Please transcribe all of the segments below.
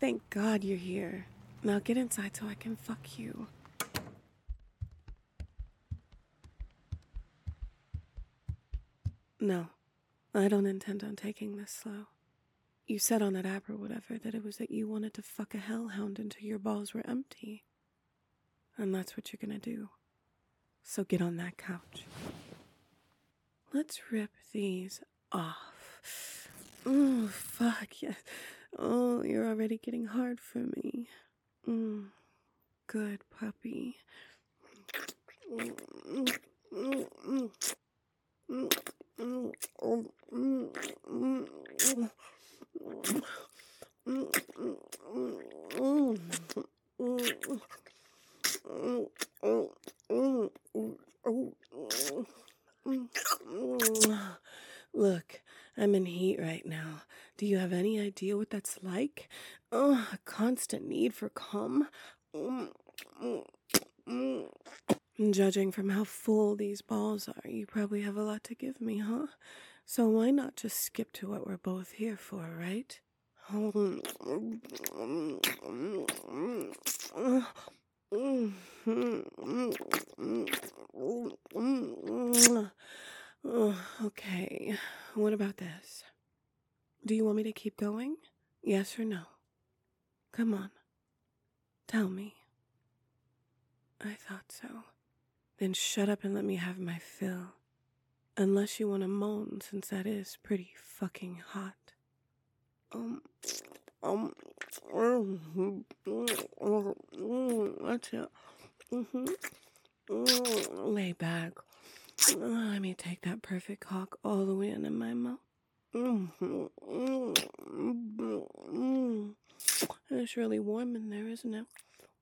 Thank God you're here. Now get inside so I can fuck you. No, I don't intend on taking this slow. You said on that app or whatever that it was that you wanted to fuck a hellhound until your balls were empty. And that's what you're gonna do. So get on that couch. Let's rip these off. Oh, fuck, yes. Oh, you're already getting hard for me. Good puppy. Look, I'm in heat right now. Do you have any idea what that's like? Oh, a constant need for cum. Judging from how full these balls are, you probably have a lot to give me, huh? So why not just skip to what we're both here for, right? Okay, what about this? Do you want me to keep going? Yes or no? Come on. Tell me. I thought so. Then shut up and let me have my fill. Unless you want to moan, since that is pretty fucking hot. That's it. Lay back. Let me take that perfect cock all the way into my mouth. It's really warm in there, isn't it?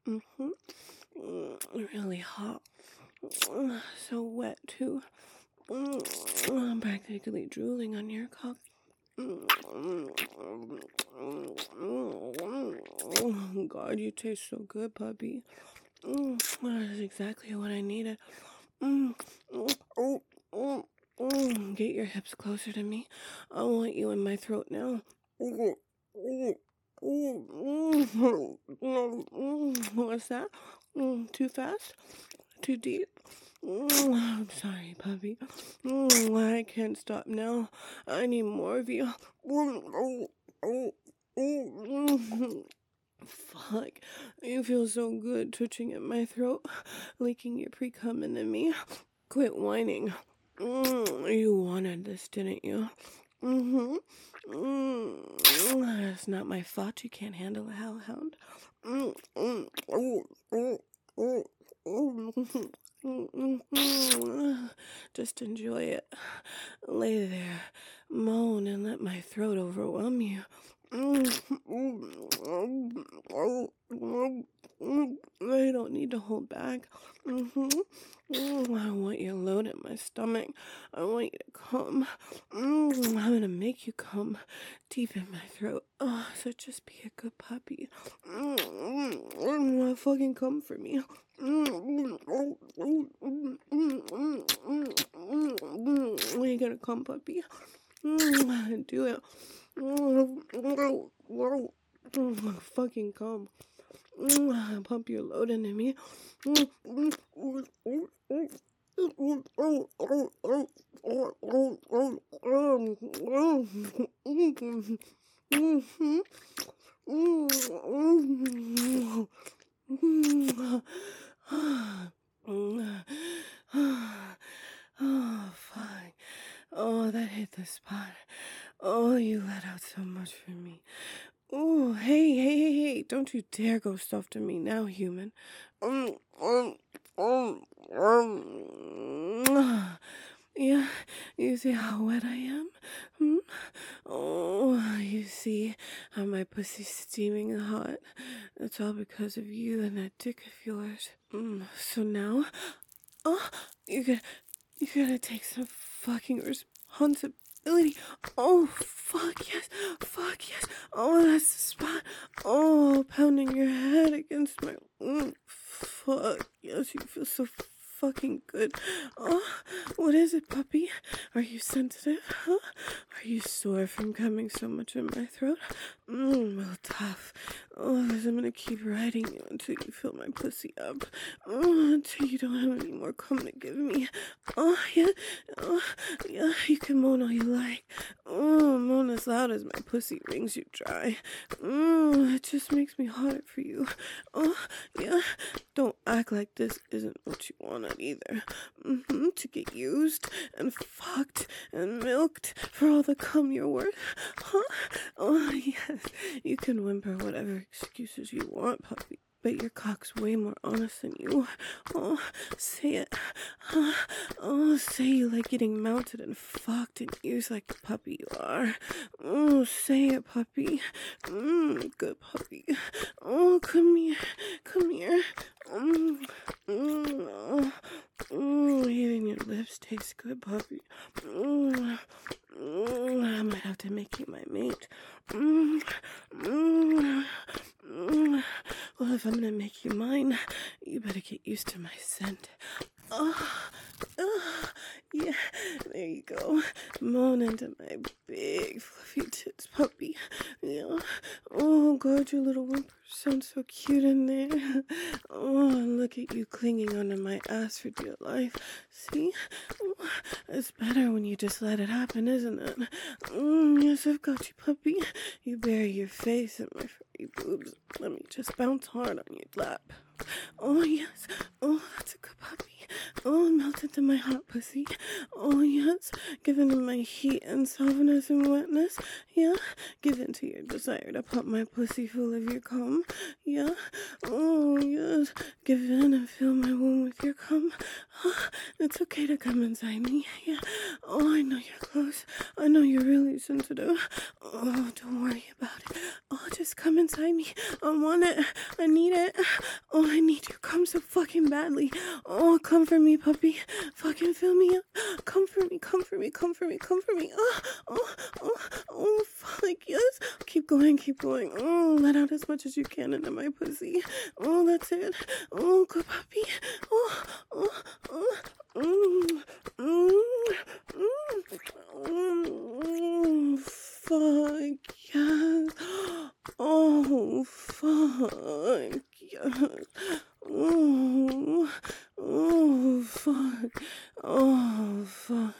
Really hot. So wet, too. I'm practically drooling on your cock. Oh, God, you taste so good, puppy. That is exactly what I needed. Get your hips closer to me. I want you in my throat now. What's that? Too fast? Too deep? I'm sorry, puppy. I can't stop now. I need more of you. Fuck. You feel so good twitching at my throat, leaking your pre-cum into me. Quit whining. You wanted this, didn't you? It's not my fault you can't handle a hellhound. Just enjoy it. Lay there, moan, and let my throat overwhelm you. I don't need to hold back. I want your load in my stomach. I want you to come. I'm gonna make you come deep in my throat. So just be a good puppy. Fucking come for me. When you gonna come, puppy? Do it. Fucking come. Pump your load into me. Oh, fuck. Oh, that hit the spot. Oh, you let out so much for me. Oh, hey. Don't you dare go soft to me now, human. Yeah, you see how wet I am? Oh, you see how my pussy's steaming hot? That's all because of you and that dick of yours. So now, you're gonna take some fucking responsibility. Oh, fuck yes. Oh, that's the spot. Oh, pounding your head against my, fuck yes, you feel so fucking good. Oh, what is it, puppy? Are you sensitive? Huh? Are you sore from coming so much in my throat? Well, tough. Oh, 'cause I'm gonna keep riding you until you fill my pussy up. Oh, until you don't have any more cum to give me. Oh, yeah. Oh, yeah. You can moan all you like. Oh, moan as loud as my pussy wrings you dry. It just makes me hotter for you. Oh, yeah. Don't act like this isn't what you wanted either. To get used and fucked and milked for all the cum you're worth. Huh? Oh, yes. You can whimper whatever excuses you want, puppy. But your cock's way more honest than you. Oh, say it. Oh, say you like getting mounted and fucked and used like the puppy you are. Oh, say it, puppy. Good puppy. Oh, come here. Come here. Even your lips taste good, puppy. I might have to make you my mate. Well, if I'm gonna make you mine, you better get used to my scent. Yeah, there you go. Moan into my big fluffy tits, puppy. Yeah. Oh, God, your little whimpers sound so cute in there. Oh, and look at you clinging onto my ass for dear life. See? It's better when you just let it happen, isn't it? Yes, I've got you, puppy. You bury your face in my furry boobs. Let me just bounce hard on your lap. Oh, yes. Oh, that's a good puppy. Oh, melt into my hot pussy. Oh, yes. Give in to my heat and softness and wetness. Yeah. Give in to your desire to pop my pussy full of your cum. Yeah. Oh, yes. Give in and fill my womb with your cum. It's okay to come inside me. Yeah. Oh, I know you're close. I know you're really sensitive. Oh, don't worry about it. Oh, just come inside me. I want it. I need it. Oh, I need your cum so fucking badly. Oh, come for me, puppy. Fucking fill me up. Come for me, come for me, come for me, come for me. Oh, fuck, yes. Keep going, keep going. Oh, let out as much as you can into my pussy. Oh, that's it. Oh, good puppy. Fuck, yes. Oh, fuck, yes. Oh, fuck. Oh, fuck.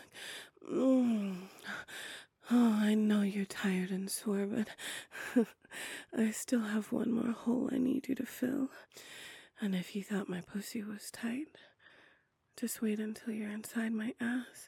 Oh, I know you're tired and sore, but I still have one more hole I need you to fill. And if you thought my pussy was tight, just wait until you're inside my ass.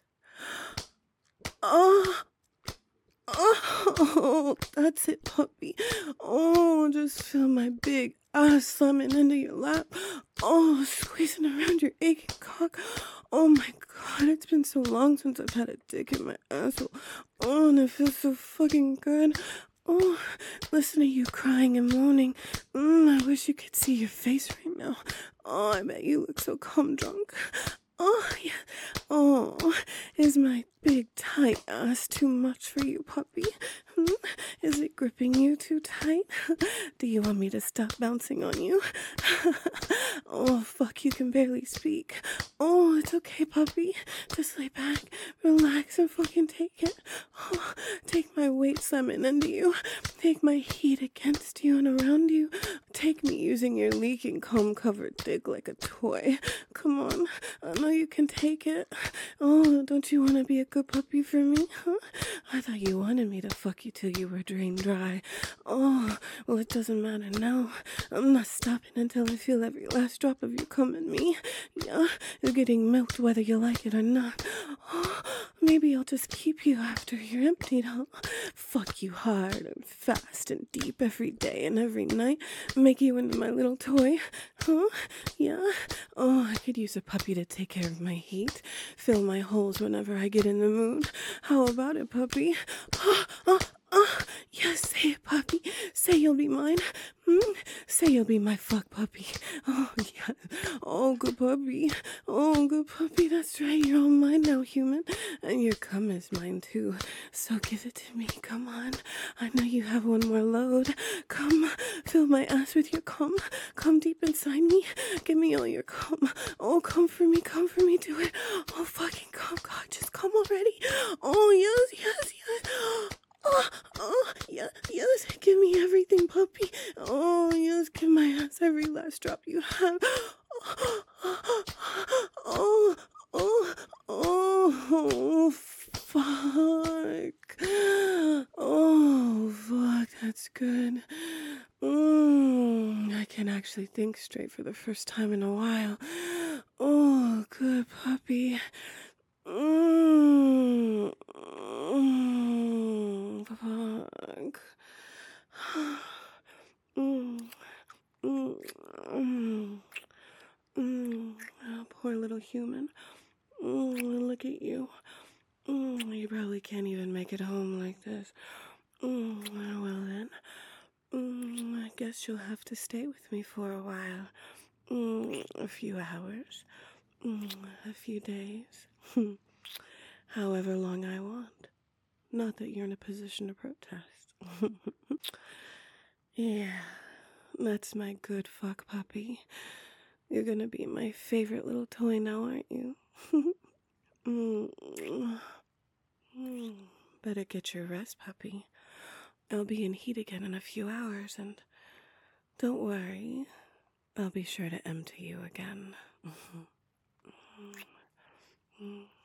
Oh, that's it, puppy. Oh, just feel my big ass slamming into your lap. Oh, squeezing around your aching cock. Oh my God, it's been so long since I've had a dick in my asshole. Oh, and it feels so fucking good. Oh, listen to you crying and moaning. I wish you could see your face right now. Oh, I bet you look so cum drunk. Oh, yeah. Oh, is my big tight ass too much for you, puppy? Is it gripping you too tight? Do you want me to stop bouncing on you? Oh, fuck, you can barely speak. Oh, it's okay, puppy. Just lay back, relax, and fucking take it. Oh, take my weight slamming into you. Take my heat against you and around you. Take me using your leaking comb-covered dick like a toy. Come on, I know you can take it. Oh, don't you want to be a good puppy for me? Huh? I thought you wanted me to fuck you till you were drained dry. Oh, well, it doesn't matter now. I'm not stopping until I feel every last drop of you cum in me. Yeah, you're getting milked whether you like it or not. Oh, maybe I'll just keep you after you're emptied, huh? Fuck you hard and fast and deep every day and every night. Make you into my little toy. Huh? Yeah? Oh, I could use a puppy to take care of my heat. Fill my holes whenever I get in the mood. How about it, puppy? Yes, say it, puppy. Say you'll be mine. Say you'll be my fuck puppy. Oh, yes. Oh, good puppy. Oh, good puppy. That's right. You're all mine now, human. And your cum is mine, too. So give it to me. Come on. on. I know you have one more load. Come, fill my ass with your cum. Come deep inside me. Give me all your cum. Oh, come for me, do it. Oh, fucking come, God, just come already. Oh, yes. Oh, yes, give me everything, puppy. Oh, yes, give my ass every last drop you have. Oh, fuck. Oh, fuck, that's good. I can actually think straight for the first time in a while. Oh, good puppy. Fuck. Oh, poor little human. Look at you. You probably can't even make it home like this. Well then, I guess you'll have to stay with me for a while. A few hours. A few days. However long I want. Not that you're in a position to protest. Yeah, that's my good fuck puppy. You're gonna be my favorite little toy now, aren't you? Better get your rest, puppy. I'll be in heat again in a few hours, and don't worry, I'll be sure to empty you again.